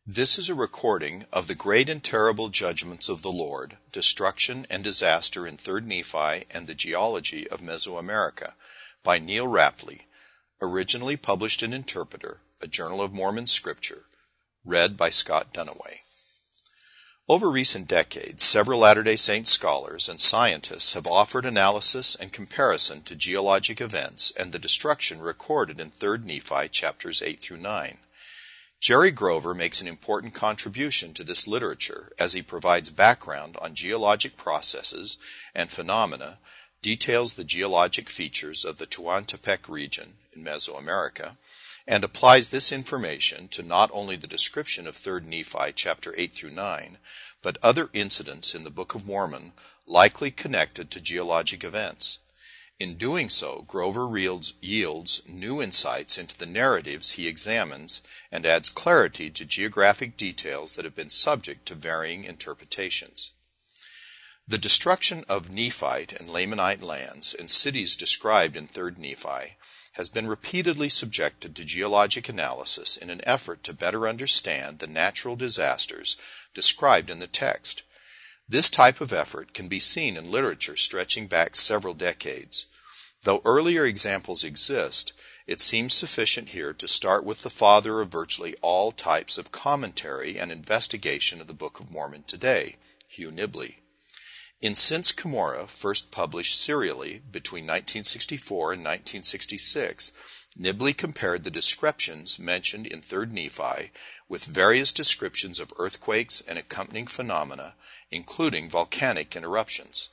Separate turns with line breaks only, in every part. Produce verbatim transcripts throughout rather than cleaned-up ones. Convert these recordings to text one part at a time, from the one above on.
This is a recording of the great and terrible judgments of the Lord, destruction and disaster in Third Nephi and the geology of Mesoamerica by Neil Rapley, originally published in Interpreter, a Journal of Mormon Scripture, read by Scott Dunaway. Over recent decades, several Latter-day Saint scholars and scientists have offered analysis and comparison to geologic events and the destruction recorded in Third Nephi chapters eight through nine. Jerry Grover makes an important contribution to this literature as he provides background on geologic processes and phenomena, details the geologic features of the Tehuantepec region in Mesoamerica, and applies this information to not only the description of Third Nephi chapter eight through nine, but other incidents in the Book of Mormon likely connected to geologic events. In doing so, Grover yields, yields new insights into the narratives he examines and adds clarity to geographic details that have been subject to varying interpretations. The destruction of Nephite and Lamanite lands and cities described in Third Nephi has been repeatedly subjected to geologic analysis in an effort to better understand the natural disasters described in the text. This type of effort can be seen in literature stretching back several decades. Though earlier examples exist, it seems sufficient here to start with the father of virtually all types of commentary and investigation of the Book of Mormon today, Hugh Nibley. In Since Cumorah, first published serially between nineteen sixty-four and nineteen sixty-six, Nibley compared the descriptions mentioned in Third Nephi with various descriptions of earthquakes and accompanying phenomena, including volcanic eruptions.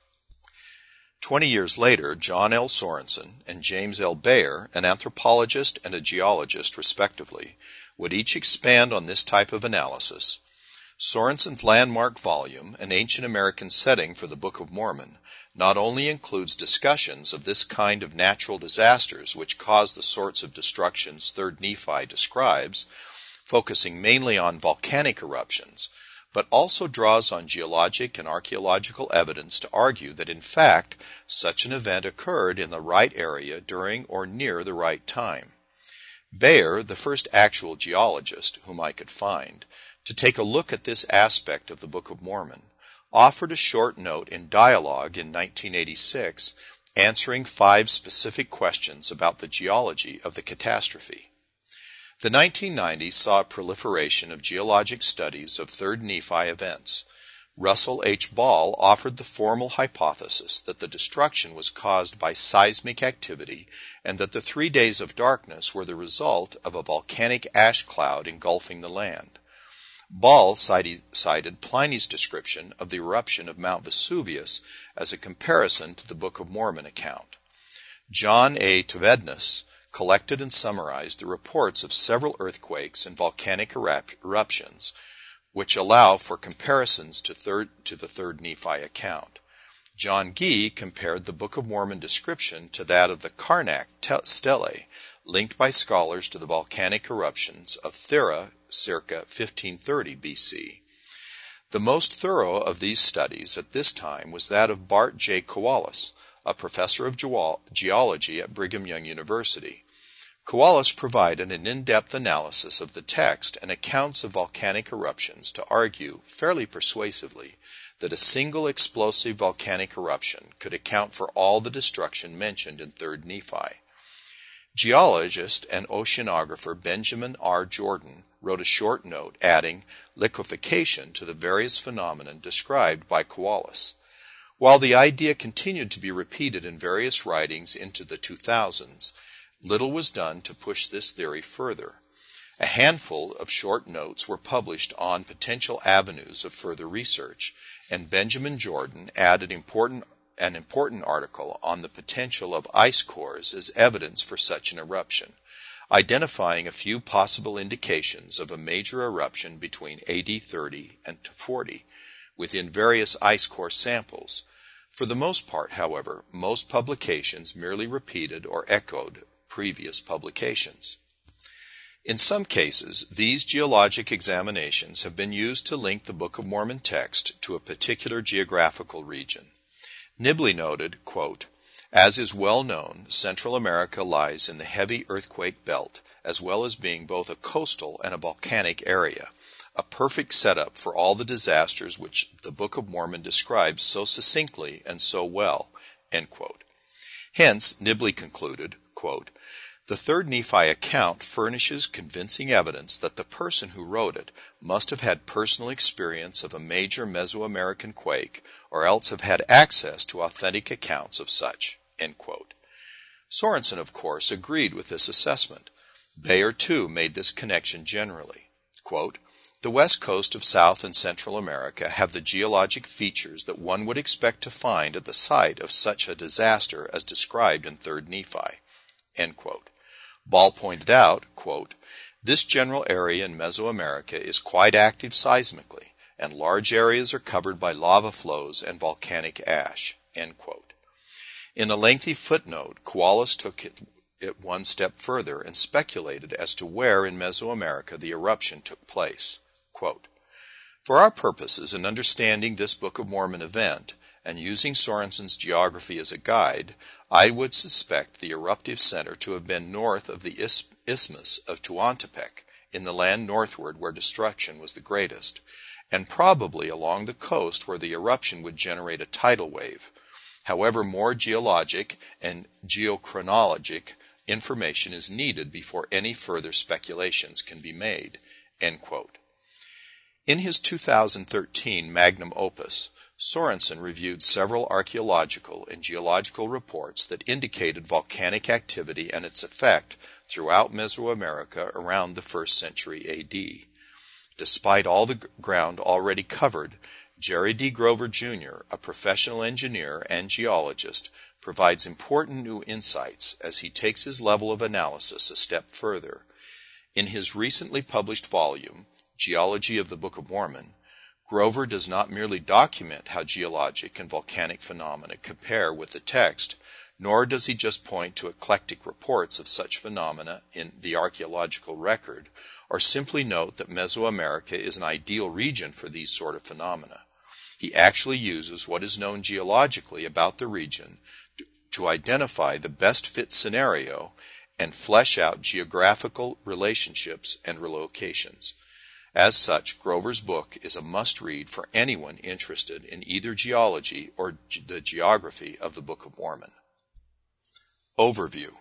Twenty years later, John L. Sorensen and James L. Bayer, an anthropologist and a geologist respectively, would each expand on this type of analysis. Sorensen's landmark volume, An Ancient American Setting for the Book of Mormon, not only includes discussions of this kind of natural disasters which cause the sorts of destructions Third Nephi describes, focusing mainly on volcanic eruptions, but also draws on geologic and archaeological evidence to argue that in fact such an event occurred in the right area during or near the right time. Bayer, the first actual geologist whom I could find, to take a look at this aspect of the Book of Mormon, offered a short note in Dialogue in nineteen eighty-six answering five specific questions about the geology of the catastrophe. The nineteen nineties saw a proliferation of geologic studies of Third Nephi events. Russell H. Ball offered the formal hypothesis that the destruction was caused by seismic activity and that the three days of darkness were the result of a volcanic ash cloud engulfing the land. Ball cited Pliny's description of the eruption of Mount Vesuvius as a comparison to the Book of Mormon account. John A. Tvednes collected and summarized the reports of several earthquakes and volcanic eruptions, which allow for comparisons to, third, to the Third Nephi account. John Gee compared the Book of Mormon description to that of the Karnak stele, linked by scholars to the volcanic eruptions of Thera circa fifteen thirty B C. The most thorough of these studies at this time was that of Bart J. Kowalas, a professor of geology at Brigham Young University. Kowalas provided an in-depth analysis of the text and accounts of volcanic eruptions to argue, fairly persuasively, that a single explosive volcanic eruption could account for all the destruction mentioned in Third Nephi. Geologist and oceanographer Benjamin R. Jordan wrote a short note adding liquefaction to the various phenomena described by Kowalas. While the idea continued to be repeated in various writings into the two thousands, little was done to push this theory further. A handful of short notes were published on potential avenues of further research, and Benjamin Jordan added important, an important article on the potential of ice cores as evidence for such an eruption, identifying a few possible indications of a major eruption between A D thirty and forty within various ice core samples. For the most part, however, most publications merely repeated or echoed previous publications. In some cases, these geologic examinations have been used to link the Book of Mormon text to a particular geographical region. Nibley noted, quote, "As is well known, Central America lies in the heavy earthquake belt, as well as being both a coastal and a volcanic area. a perfect setup for all the disasters which the Book of Mormon describes so succinctly and so well." End quote. Hence, Nibley concluded, quote, "The third Nephi account furnishes convincing evidence that the person who wrote it must have had personal experience of a major Mesoamerican quake, or else have had access to authentic accounts of such." End quote. Sorensen, of course, agreed with this assessment. Bayer, too, made this connection generally. Quote, "The west coast of South and Central America have the geologic features that one would expect to find at the site of such a disaster as described in third Nephi." End quote. Ball pointed out, quote, "This general area in Mesoamerica is quite active seismically, and large areas are covered by lava flows and volcanic ash." End quote. In a lengthy footnote, Koalas took it, it one step further and speculated as to where in Mesoamerica the eruption took place. Quote, "For our purposes in understanding this Book of Mormon event, and using Sorensen's geography as a guide, I would suspect the eruptive center to have been north of the Isthmus of Tehuantepec, in the land northward where destruction was the greatest, and probably along the coast where the eruption would generate a tidal wave. However, more geologic and geochronologic information is needed before any further speculations can be made." End quote. In his two thousand thirteen magnum opus, Sorensen reviewed several archaeological and geological reports that indicated volcanic activity and its effect throughout Mesoamerica around the first century A D. Despite all the ground already covered, Jerry D. Grover, Junior, a professional engineer and geologist, provides important new insights as he takes his level of analysis a step further. In his recently published volume, Geology of the Book of Mormon, Grover does not merely document how geologic and volcanic phenomena compare with the text, nor does he just point to eclectic reports of such phenomena in the archaeological record, or simply note that Mesoamerica is an ideal region for these sort of phenomena. He actually uses what is known geologically about the region to, to identify the best fit scenario and flesh out geographical relationships and relocations. As such, Grover's book is a must-read for anyone interested in either geology or ge- the geography of the Book of Mormon. Overview.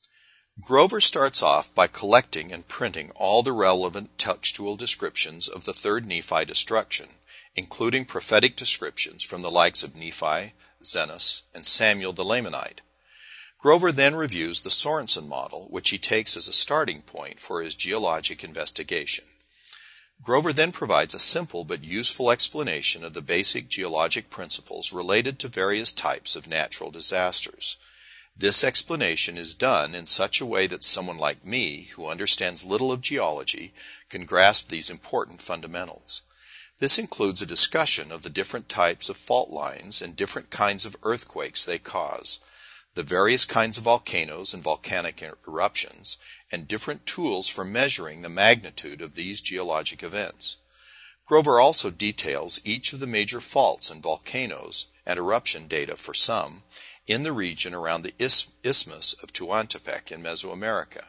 Grover starts off by collecting and printing all the relevant textual descriptions of the third Nephi destruction, including prophetic descriptions from the likes of Nephi, Zenos, and Samuel the Lamanite. Grover then reviews the Sorensen model, which he takes as a starting point for his geologic investigation. Grover then provides a simple but useful explanation of the basic geologic principles related to various types of natural disasters. This explanation is done in such a way that someone like me, who understands little of geology, can grasp these important fundamentals. This includes a discussion of the different types of fault lines and different kinds of earthquakes they cause, the various kinds of volcanoes and volcanic eruptions, and different tools for measuring the magnitude of these geologic events. Grover also details each of the major faults and volcanoes and eruption data for some in the region around the Isthmus of Tehuantepec in Mesoamerica.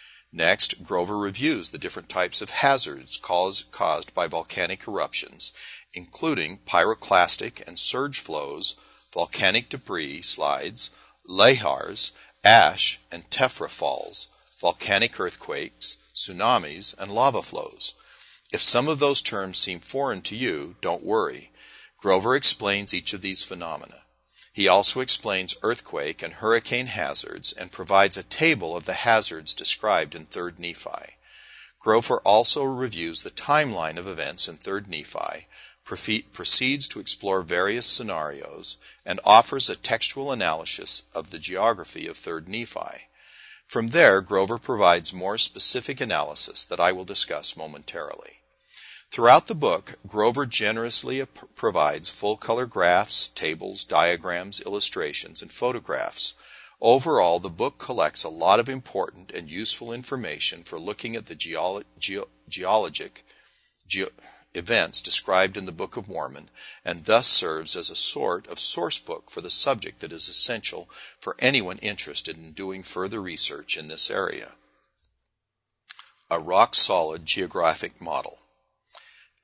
Next, Grover reviews the different types of hazards caused, caused by volcanic eruptions, including pyroclastic and surge flows, volcanic debris slides, lahars, ash and tephra falls, volcanic earthquakes, tsunamis, and lava flows. If some of those terms seem foreign to you, don't worry. Grover explains each of these phenomena. He also explains earthquake and hurricane hazards and provides a table of the hazards described in third Nephi. Grover also reviews the timeline of events in third Nephi, proceeds to explore various scenarios, and offers a textual analysis of the geography of third Nephi. From there, Grover provides more specific analysis that I will discuss momentarily. Throughout the book, Grover generously provides full-color graphs, tables, diagrams, illustrations, and photographs. Overall, the book collects a lot of important and useful information for looking at the geolo- ge- geologic ge- events described in the Book of Mormon, and thus serves as a sort of source book for the subject that is essential for anyone interested in doing further research in this area. A rock-solid geographic model.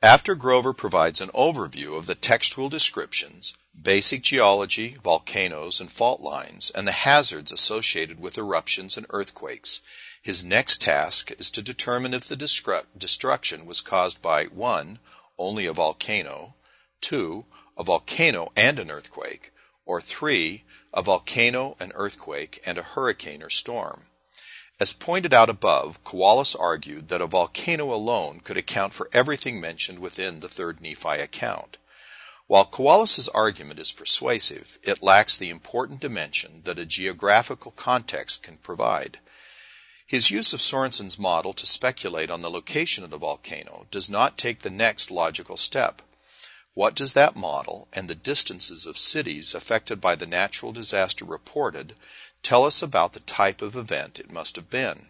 After Grover provides an overview of the textual descriptions, basic geology, volcanoes, and fault lines, and the hazards associated with eruptions and earthquakes, his next task is to determine if the destru- destruction was caused by one. Only a volcano, two. A volcano and an earthquake, or three. A volcano, an earthquake, and a hurricane or storm. As pointed out above, Kowalas argued that a volcano alone could account for everything mentioned within the third Nephi account. While Kowalas' argument is persuasive, it lacks the important dimension that a geographical context can provide. His use of Sorensen's model to speculate on the location of the volcano does not take the next logical step. What does that model and the distances of cities affected by the natural disaster reported tell us about the type of event it must have been?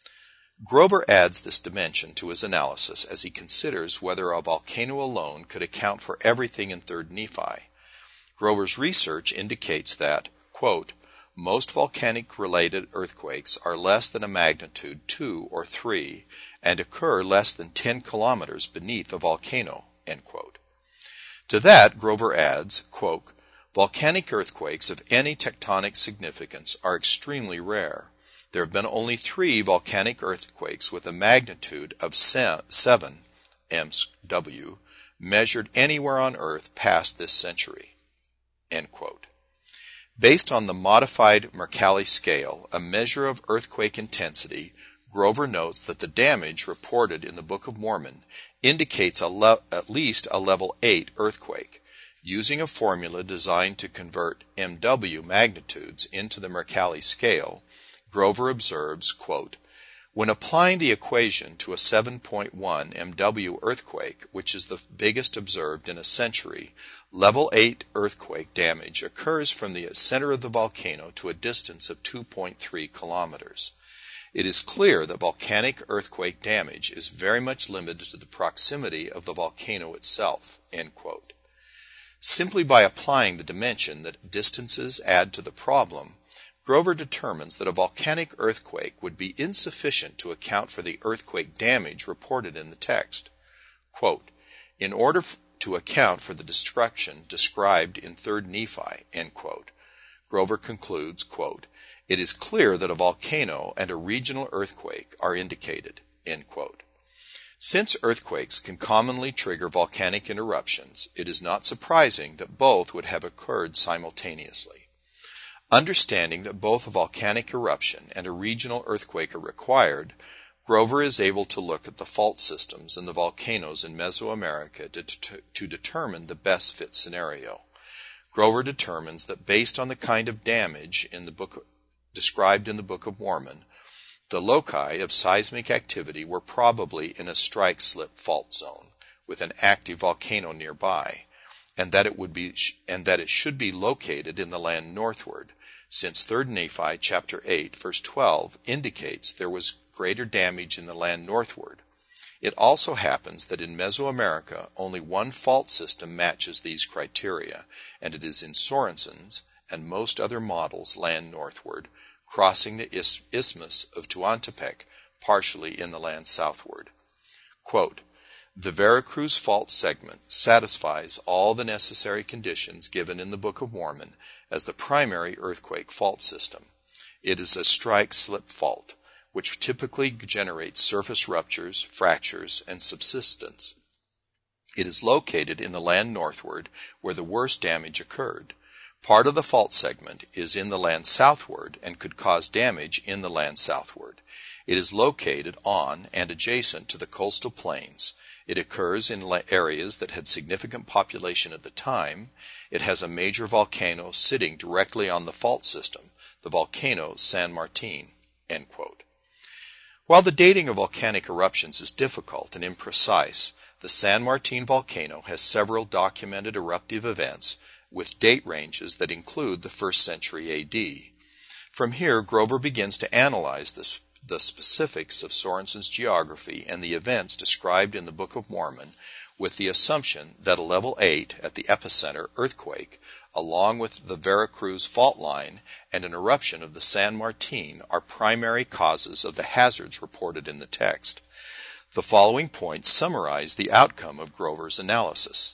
Grover adds this dimension to his analysis as he considers whether a volcano alone could account for everything in third Nephi. Grover's research indicates that, quote, most volcanic-related earthquakes are less than a magnitude two or three and occur less than ten kilometers beneath a volcano, end quote. To that, Grover adds, quote, volcanic earthquakes of any tectonic significance are extremely rare. There have been only three volcanic earthquakes with a magnitude of seven M W measured anywhere on Earth past this century, end quote. Based on the modified Mercalli scale, a measure of earthquake intensity, Grover notes that the damage reported in the Book of Mormon indicates a le- at least a level eight earthquake. Using a formula designed to convert M W magnitudes into the Mercalli scale, Grover observes, quote, when applying the equation to a seven point one M W earthquake, which is the biggest observed in a century, level eight earthquake damage occurs from the center of the volcano to a distance of two point three kilometers. It is clear that volcanic earthquake damage is very much limited to the proximity of the volcano itself, end quote. Simply by applying the dimension that distances add to the problem, Grover determines that a volcanic earthquake would be insufficient to account for the earthquake damage reported in the text. Quote, in order f- to account for the destruction described in third Nephi, end quote, Grover concludes, quote, it is clear that a volcano and a regional earthquake are indicated, end quote. Since earthquakes can commonly trigger volcanic eruptions, it is not surprising that both would have occurred simultaneously. Understanding that both a volcanic eruption and a regional earthquake are required, Grover is able to look at the fault systems and the volcanoes in Mesoamerica to, to, to determine the best fit scenario. Grover determines that based on the kind of damage in the book described in the Book of Mormon, the loci of seismic activity were probably in a strike-slip fault zone with an active volcano nearby, and that it would be and that it should be located in the land northward, since third Nephi chapter eight verse twelve indicates there was greater damage in the land northward. It also happens that in Mesoamerica only one fault system matches these criteria, and it is in Sorensen's and most other models land northward, crossing the is- isthmus of Tehuantepec, partially in the land southward. Quote, the Veracruz fault segment satisfies all the necessary conditions given in the Book of Mormon as the primary earthquake fault system. It is a strike-slip fault, which typically generates surface ruptures, fractures, and subsidence. It is located in the land northward, where the worst damage occurred. Part of the fault segment is in the land southward and could cause damage in the land southward. It is located on and adjacent to the coastal plains. It occurs in areas that had significant population at the time. It has a major volcano sitting directly on the fault system, the volcano San Martin, end quote. While the dating of volcanic eruptions is difficult and imprecise, the San Martin volcano has several documented eruptive events with date ranges that include the first century A D. From here, Grover begins to analyze this, the specifics of Sorensen's geography and the events described in the Book of Mormon with the assumption that a level eight at the epicenter earthquake, along with the Veracruz fault line and an eruption of the San Martin, are primary causes of the hazards reported in the text. The following points summarize the outcome of Grover's analysis.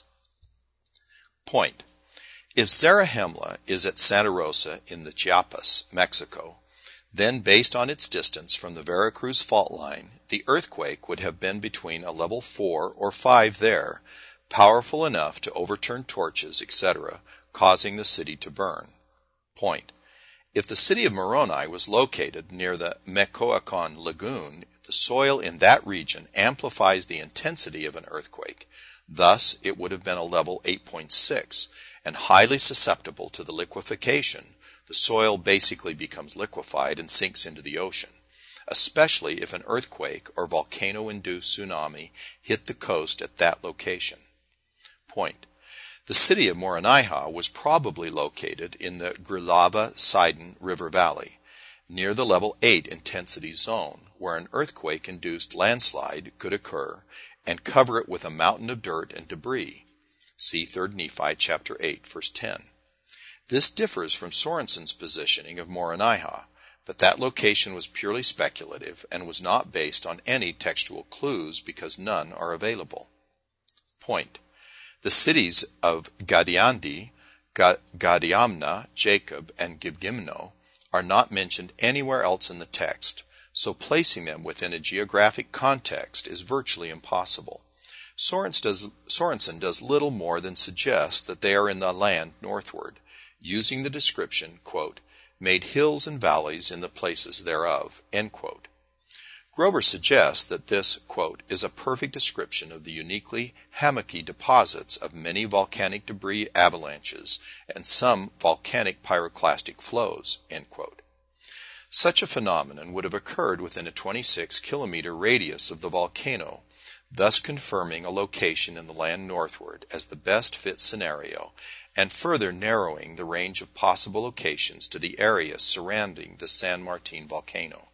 Point. If Zarahemla is at Santa Rosa in the Chiapas, Mexico, then based on its distance from the Veracruz fault line, the earthquake would have been between a level four or five there, powerful enough to overturn torches, et cetera, causing the city to burn. Point. If the city of Moroni was located near the Mecoacon Lagoon, the soil in that region amplifies the intensity of an earthquake. Thus, it would have been a level eight point six, and highly susceptible to the liquefaction. The soil basically becomes liquefied and sinks into the ocean, especially if an earthquake or volcano-induced tsunami hit the coast at that location. Point. The city of Moronihah was probably located in the Grilava-Sidon River Valley, near the level eight intensity zone, where an earthquake-induced landslide could occur and cover it with a mountain of dirt and debris. See third Nephi chapter eight, verse ten. This differs from Sorensen's positioning of Moronihah, but that location was purely speculative and was not based on any textual clues because none are available. Point. The cities of Gadiandi, Gadiamna, Jacob, and Gibgimno are not mentioned anywhere else in the text, so placing them within a geographic context is virtually impossible. Sorensen does, Sorensen does little more than suggest that they are in the land northward, using the description, quote, made hills and valleys in the places thereof, end quote. Grover suggests that this, quote, is a perfect description of the uniquely hammocky deposits of many volcanic debris avalanches and some volcanic pyroclastic flows, end quote. Such a phenomenon would have occurred within a twenty-six kilometer radius of the volcano, thus confirming a location in the land northward as the best fit scenario, and further narrowing the range of possible locations to the area surrounding the San Martin volcano.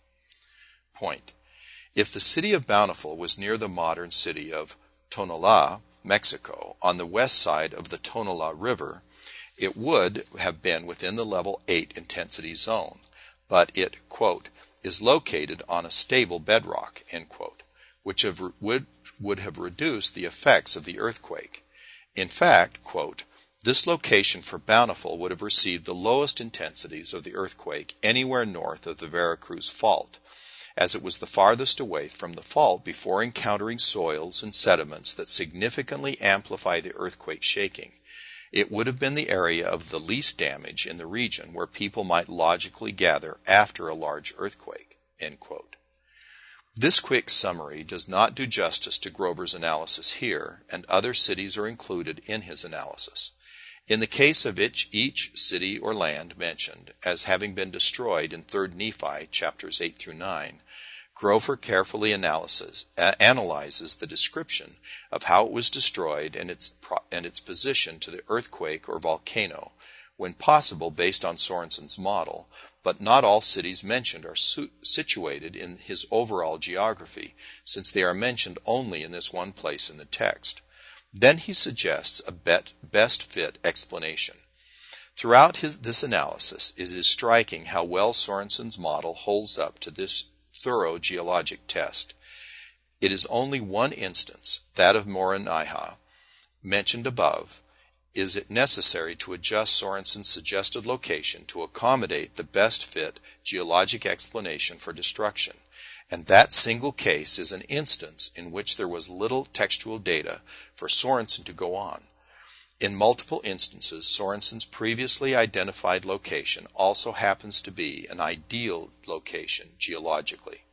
Point. If the city of Bountiful was near the modern city of Tonalá, Mexico, on the west side of the Tonalá River, it would have been within the level eight intensity zone, but it, quote, is located on a stable bedrock, end quote, which have, would, would have reduced the effects of the earthquake. In fact, quote, this location for Bountiful would have received the lowest intensities of the earthquake anywhere north of the Veracruz Fault, as it was the farthest away from the fault before encountering soils and sediments that significantly amplify the earthquake shaking. It would have been the area of the least damage in the region where people might logically gather after a large earthquake, end quote. This quick summary does not do justice to Grover's analysis here, and other cities are included in his analysis. In the case of each, each city or land mentioned as having been destroyed in third Nephi chapters eight through nine, Grover carefully analyzes, uh, analyzes the description of how it was destroyed and its, pro and its position to the earthquake or volcano, when possible based on Sorensen's model, but not all cities mentioned are situated in his overall geography, since they are mentioned only in this one place in the text. Then he suggests a bet, best fit explanation. Throughout his, this analysis, it is striking how well Sorensen's model holds up to this thorough geologic test. It is only one instance, that of Moronihah, mentioned above, is it necessary to adjust Sorensen's suggested location to accommodate the best fit geologic explanation for destruction. And that single case is an instance in which there was little textual data for Sorensen to go on. In multiple instances, Sorensen's previously identified location also happens to be an ideal location geologically.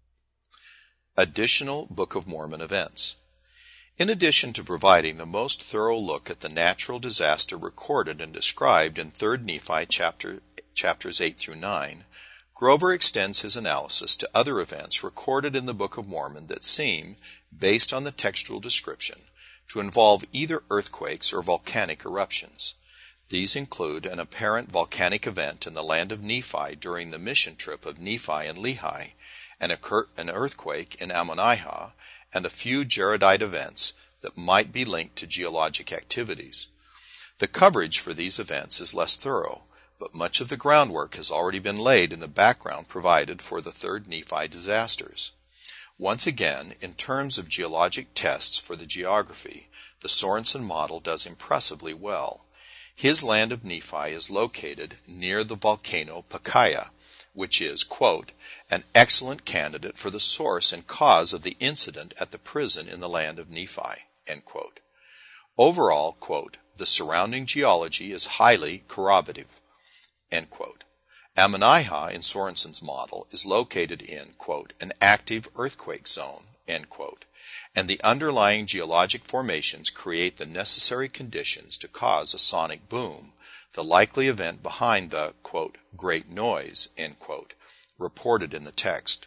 Additional Book of Mormon events. In addition to providing the most thorough look at the natural disaster recorded and described in third Nephi chapter, chapters eight through nine, Grover extends his analysis to other events recorded in the Book of Mormon that seem, based on the textual description, to involve either earthquakes or volcanic eruptions. These include an apparent volcanic event in the land of Nephi during the mission trip of Nephi and Lehi, an, an earthquake in Ammonihah, and a few Jaredite events that might be linked to geologic activities. The coverage for these events is less thorough, but much of the groundwork has already been laid in the background provided for the third Nephi disasters. Once again, in terms of geologic tests for the geography, the Sorensen model does impressively well. His land of Nephi is located near the volcano Pacaya, which is, quote, an excellent candidate for the source and cause of the incident at the prison in the land of Nephi, end quote. Overall, quote, the surrounding geology is highly corroborative, end quote. Ammonihah in Sorensen's model is located in, quote, an active earthquake zone, end quote, and the underlying geologic formations create the necessary conditions to cause a sonic boom, the likely event behind the, quote, great noise, end quote, reported in the text.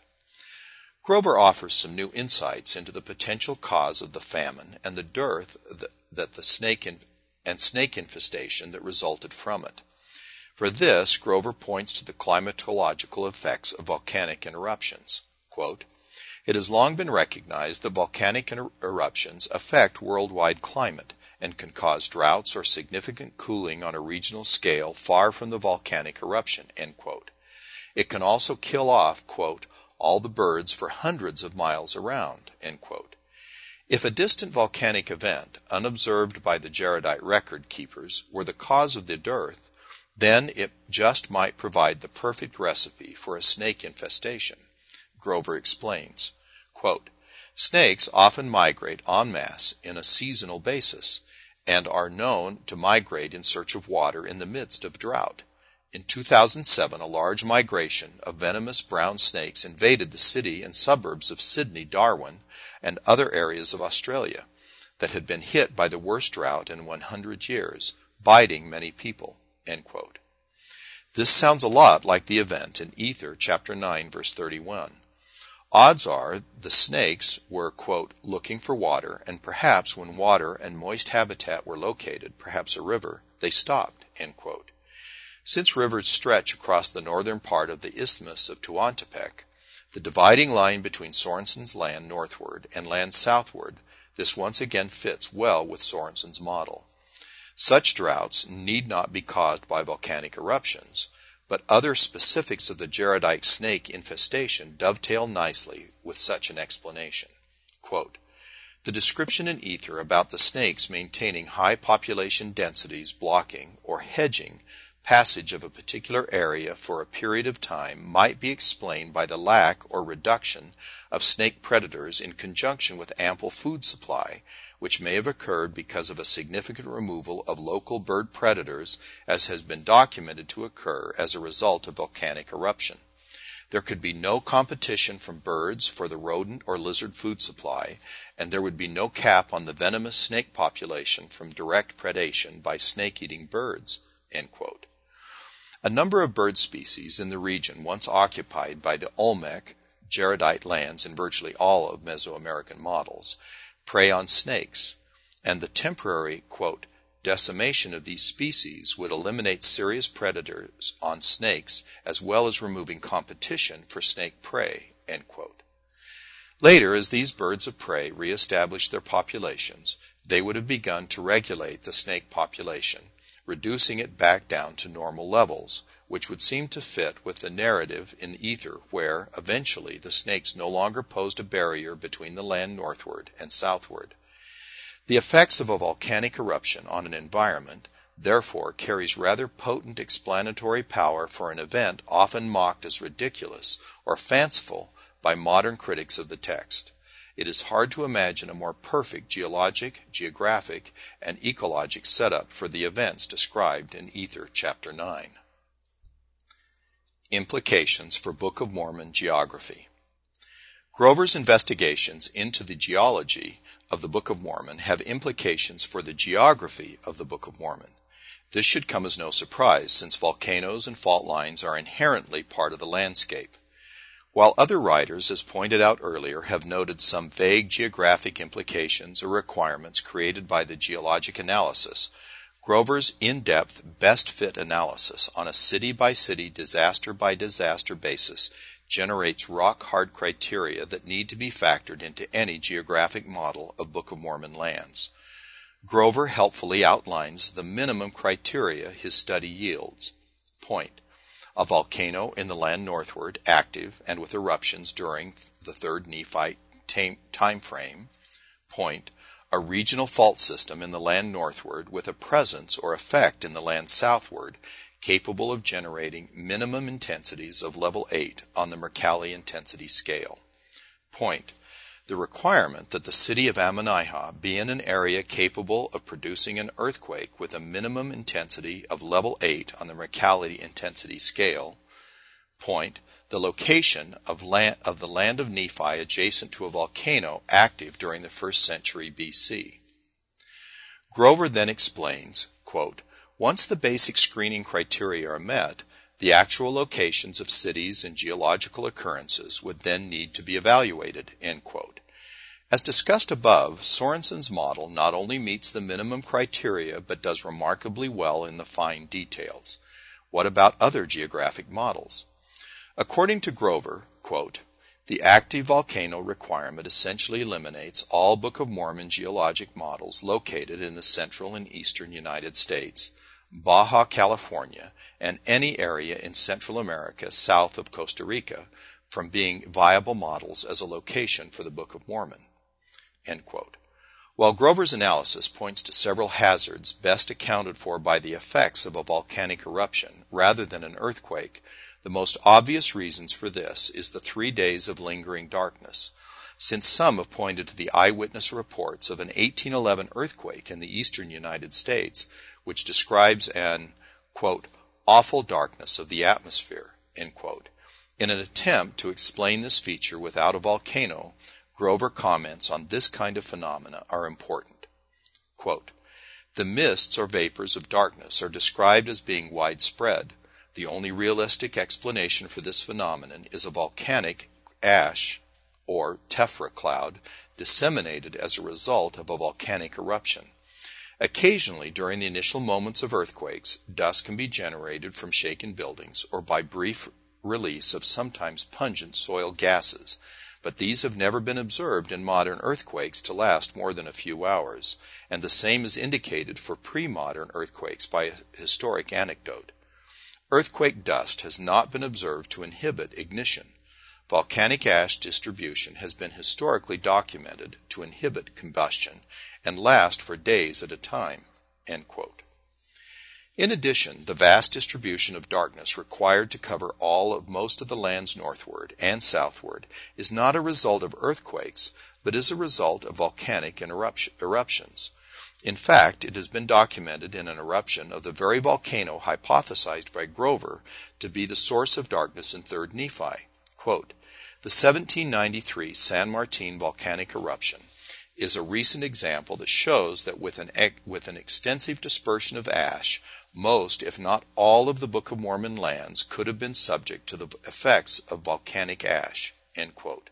Grover offers some new insights into the potential cause of the famine and the dearth that the snake in, and snake infestation that resulted from it. For this, Grover points to the climatological effects of volcanic eruptions. Quote, it has long been recognized that volcanic eruptions affect worldwide climate and can cause droughts or significant cooling on a regional scale far from the volcanic eruption, end quote. It can also kill off, quote, all the birds for hundreds of miles around, end quote. If a distant volcanic event, unobserved by the Jaredite record keepers, were the cause of the dearth, then it just might provide the perfect recipe for a snake infestation. Grover explains, quote, snakes often migrate en masse in a seasonal basis, and are known to migrate in search of water in the midst of drought. In two thousand seven, a large migration of venomous brown snakes invaded the city and suburbs of Sydney, Darwin, and other areas of Australia that had been hit by the worst drought in one hundred years, biting many people, end quote. This sounds a lot like the event in Ether, chapter nine, verse thirty-one. Odds are the snakes were, quote, looking for water, and perhaps when water and moist habitat were located, perhaps a river, they stopped, end quote. Since rivers stretch across the northern part of the Isthmus of Tehuantepec, the dividing line between Sorensen's land northward and land southward, this once again fits well with Sorensen's model. Such droughts need not be caused by volcanic eruptions, but other specifics of the Jaredite snake infestation dovetail nicely with such an explanation. Quote, the description in Ether about the snakes maintaining high population densities blocking or hedging passage of a particular area for a period of time might be explained by the lack or reduction of snake predators in conjunction with ample food supply, which may have occurred because of a significant removal of local bird predators, as has been documented to occur as a result of volcanic eruption. There could be no competition from birds for the rodent or lizard food supply, and there would be no cap on the venomous snake population from direct predation by snake-eating birds, end quote. A number of bird species in the region once occupied by the Olmec, Jaredite lands in virtually all of Mesoamerican models, prey on snakes, and the temporary, quote, decimation of these species would eliminate serious predators on snakes as well as removing competition for snake prey, end quote. Later, as these birds of prey reestablished their populations, they would have begun to regulate the snake population, reducing it back down to normal levels, which would seem to fit with the narrative in Ether where, eventually, the snakes no longer posed a barrier between the land northward and southward. The effects of a volcanic eruption on an environment, therefore, carries rather potent explanatory power for an event often mocked as ridiculous or fanciful by modern critics of the text. It is hard to imagine a more perfect geologic, geographic, and ecologic setup for the events described in Ether chapter nine. Implications for Book of Mormon geography. Grover's investigations into the geology of the Book of Mormon have implications for the geography of the Book of Mormon. This should come as no surprise, since volcanoes and fault lines are inherently part of the landscape. While other writers, as pointed out earlier, have noted some vague geographic implications or requirements created by the geologic analysis, Grover's in-depth, best-fit analysis on a city-by-city, disaster-by-disaster basis generates rock-hard criteria that need to be factored into any geographic model of Book of Mormon lands. Grover helpfully outlines the minimum criteria his study yields. Point. A volcano in the land northward, active and with eruptions during the third Nephite time, time frame. Point. A regional fault system in the land northward with a presence or effect in the land southward capable of generating minimum intensities of level eight on the Mercalli intensity scale. Point. The requirement that the city of Ammonihah be in an area capable of producing an earthquake with a minimum intensity of level eight on the Mercalli intensity scale. Point. The location of, land, of the land of Nephi adjacent to a volcano active during the first century B C. Grover then explains, quote, once the basic screening criteria are met, the actual locations of cities and geological occurrences would then need to be evaluated, end quote. As discussed above, Sorensen's model not only meets the minimum criteria but does remarkably well in the fine details. What about other geographic models? According to Grover, quote, the active volcano requirement essentially eliminates all Book of Mormon geologic models located in the central and eastern United States, Baja California, and any area in Central America south of Costa Rica from being viable models as a location for the Book of Mormon. End quote. While Grover's analysis points to several hazards best accounted for by the effects of a volcanic eruption rather than an earthquake, the most obvious reasons for this is the three days of lingering darkness, since some have pointed to the eyewitness reports of an eighteen eleven earthquake in the eastern United States, which describes an, quote, awful darkness of the atmosphere, end quote. In an attempt to explain this feature without a volcano, Grover comments on this kind of phenomena are important. Quote, the mists or vapors of darkness are described as being widespread. The only realistic explanation for this phenomenon is a volcanic ash or tephra cloud disseminated as a result of a volcanic eruption. Occasionally, during the initial moments of earthquakes, dust can be generated from shaken buildings or by brief release of sometimes pungent soil gases, but these have never been observed in modern earthquakes to last more than a few hours, and the same is indicated for pre-modern earthquakes by a historic anecdote. Earthquake dust has not been observed to inhibit ignition. Volcanic ash distribution has been historically documented to inhibit combustion and last for days at a time. End quote. In addition, the vast distribution of darkness required to cover all of most of the lands northward and southward is not a result of earthquakes, but is a result of volcanic eruptions. In fact, it has been documented in an eruption of the very volcano hypothesized by Grover to be the source of darkness in Third Nephi. Quote, the seventeen ninety-three San Martin volcanic eruption is a recent example that shows that with an, with an extensive dispersion of ash, most, if not all, of the Book of Mormon lands could have been subject to the effects of volcanic ash. End quote.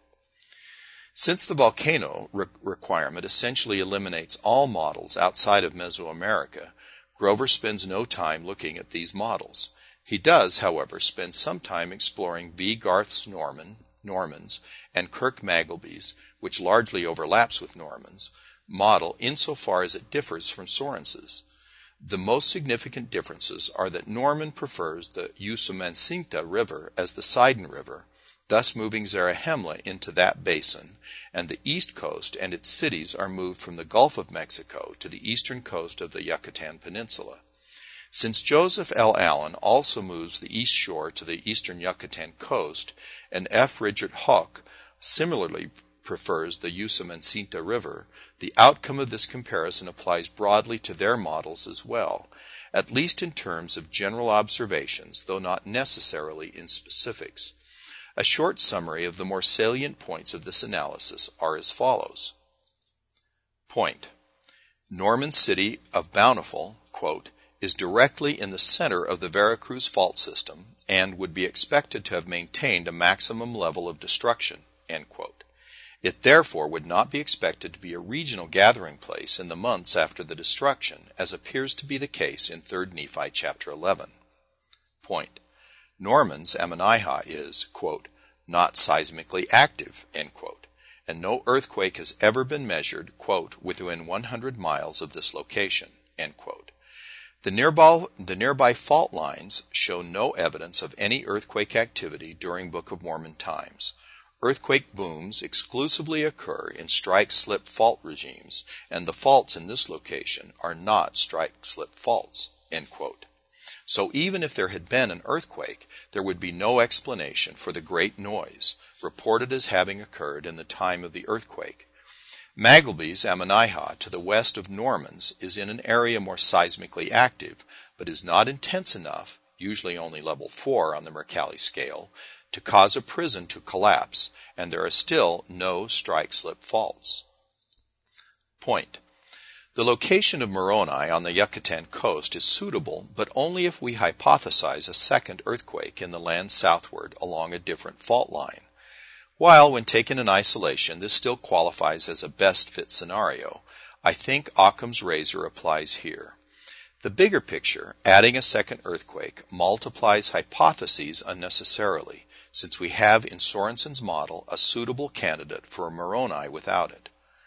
Since the volcano re- requirement essentially eliminates all models outside of Mesoamerica, Grover spends no time looking at these models. He does, however, spend some time exploring V. Garth's Norman, Norman's and Kirk Maggleby's, which largely overlaps with Norman's, model insofar as it differs from Sorensen's. The most significant differences are that Norman prefers the Usumacinta River as the Sidon River, thus moving Zarahemla into that basin, and the east coast and its cities are moved from the Gulf of Mexico to the eastern coast of the Yucatan Peninsula. Since Joseph L. Allen also moves the east shore to the eastern Yucatan coast, and F. Richard Hoch similarly prefers the Usumacinta River, the outcome of this comparison applies broadly to their models as well, at least in terms of general observations, though not necessarily in specifics. A short summary of the more salient points of this analysis are as follows. Point. Norman's city of Bountiful, quote, is directly in the center of the Veracruz fault system and would be expected to have maintained a maximum level of destruction, end quote. It therefore would not be expected to be a regional gathering place in the months after the destruction, as appears to be the case in Third Nephi chapter eleven. Point. Norman's Ammonihah is, quote, not seismically active, end quote, and no earthquake has ever been measured, quote, within one hundred miles of this location, end quote. The nearby, the nearby fault lines show no evidence of any earthquake activity during Book of Mormon times. Earthquake booms exclusively occur in strike-slip fault regimes, and the faults in this location are not strike-slip faults." End quote. So even if there had been an earthquake, there would be no explanation for the great noise reported as having occurred in the time of the earthquake. Maggleby's Ammonihah, to the west of Norman's, is in an area more seismically active, but is not intense enough, usually only level four on the Mercalli scale, to cause a prison to collapse, and there are still no strike-slip faults. Point. The location of Moroni on the Yucatan coast is suitable, but only if we hypothesize a second earthquake in the land southward along a different fault line. While, when taken in isolation, this still qualifies as a best-fit scenario, I think Occam's razor applies here. The bigger picture, adding a second earthquake, multiplies hypotheses unnecessarily, since we have in Sorensen's model a suitable candidate for a Moroni without it.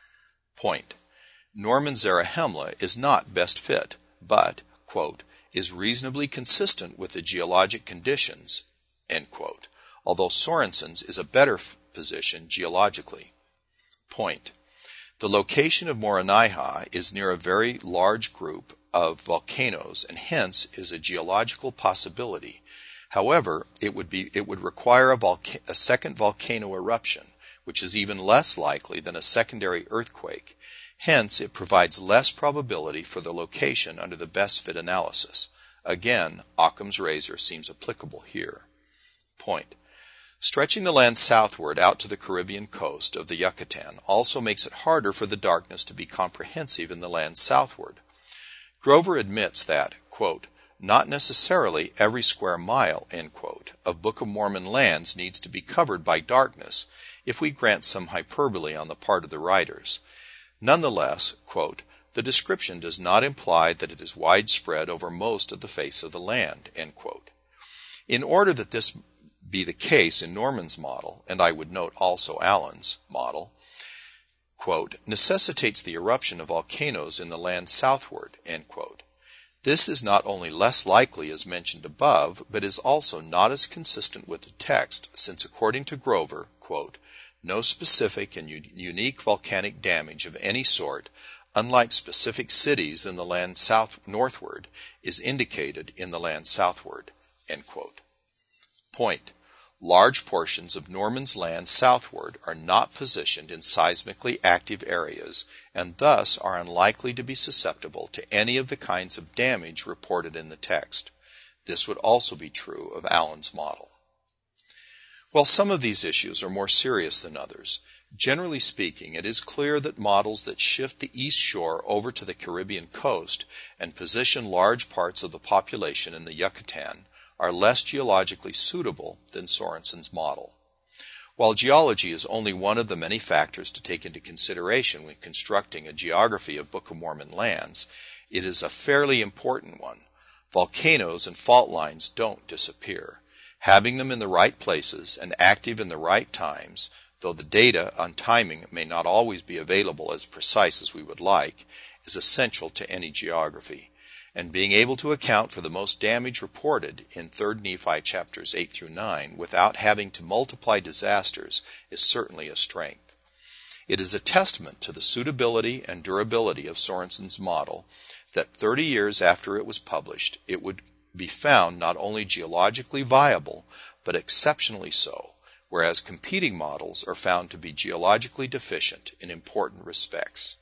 Point. Norman Zarahemla is not best fit, but, quote, is reasonably consistent with the geologic conditions, end quote, although Sorensen's is a better position geologically. Point. The location of Moroniha is near a very large group of volcanoes and hence is a geological possibility. However, it would be it would require a, volca- a second volcano eruption, which is even less likely than a secondary earthquake. Hence, it provides less probability for the location under the best fit analysis. Again, Occam's razor seems applicable here. Point. Stretching the land southward out to the Caribbean coast of the Yucatan also makes it harder for the darkness to be comprehensive in the land southward. Grover admits that, quote, not necessarily every square mile, end quote, of Book of Mormon lands needs to be covered by darkness if we grant some hyperbole on the part of the writers. Nonetheless, quote, the description does not imply that it is widespread over most of the face of the land, end quote. In order that this be the case in Norman's model, and I would note also Allen's model, quote, necessitates the eruption of volcanoes in the land southward, end quote. This is not only less likely as mentioned above, but is also not as consistent with the text, since according to Grover, quote, no specific and u- unique volcanic damage of any sort, unlike specific cities in the land south northward, is indicated in the land southward, end quote. Point. Large portions of Norman's land southward are not positioned in seismically active areas and thus are unlikely to be susceptible to any of the kinds of damage reported in the text. This would also be true of Allen's model. While some of these issues are more serious than others, generally speaking, it is clear that models that shift the east shore over to the Caribbean coast and position large parts of the population in the Yucatan are less geologically suitable than Sorensen's model. While geology is only one of the many factors to take into consideration when constructing a geography of Book of Mormon lands, it is a fairly important one. Volcanoes and fault lines don't disappear. Having them in the right places and active in the right times, though the data on timing may not always be available as precise as we would like, is essential to any geography. And being able to account for the most damage reported in Third Nephi chapters eight through nine without having to multiply disasters is certainly a strength. It is a testament to the suitability and durability of Sorensen's model that thirty years after it was published, it would be found not only geologically viable, but exceptionally so, whereas competing models are found to be geologically deficient in important respects.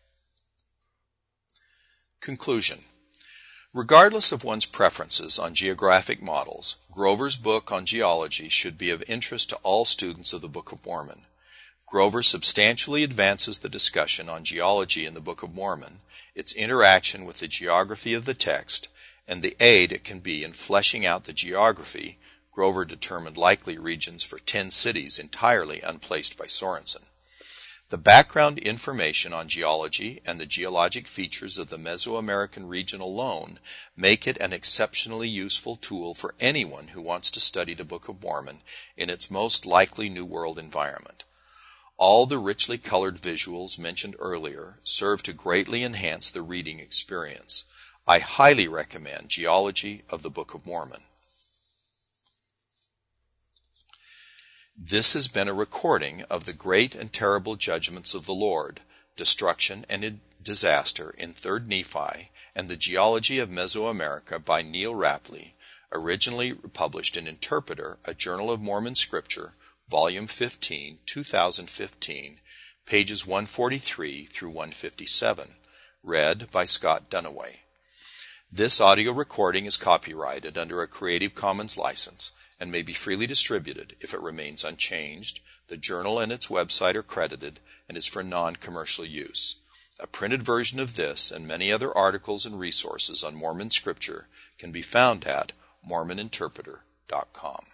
Conclusion. Regardless of one's preferences on geographic models, Grover's book on geology should be of interest to all students of the Book of Mormon. Grover substantially advances the discussion on geology in the Book of Mormon, its interaction with the geography of the text, and the aid it can be in fleshing out the geography. Grover determined likely regions for ten cities entirely unplaced by Sorensen. The background information on geology and the geologic features of the Mesoamerican region alone make it an exceptionally useful tool for anyone who wants to study the Book of Mormon in its most likely New World environment. All the richly colored visuals mentioned earlier serve to greatly enhance the reading experience. I highly recommend Geology of the Book of Mormon. This has been a recording of the great and terrible judgments of the Lord, destruction and disaster in Third Nephi, and the geology of Mesoamerica by Neil Rapley, originally published in Interpreter, a Journal of Mormon Scripture, Volume fifteen, two thousand fifteen, pages one forty-three through one fifty-seven, read by Scott Dunaway. This audio recording is copyrighted under a Creative Commons license and may be freely distributed if it remains unchanged. The journal and its website are credited and is for non-commercial use. A printed version of this and many other articles and resources on Mormon Scripture can be found at mormon interpreter dot com.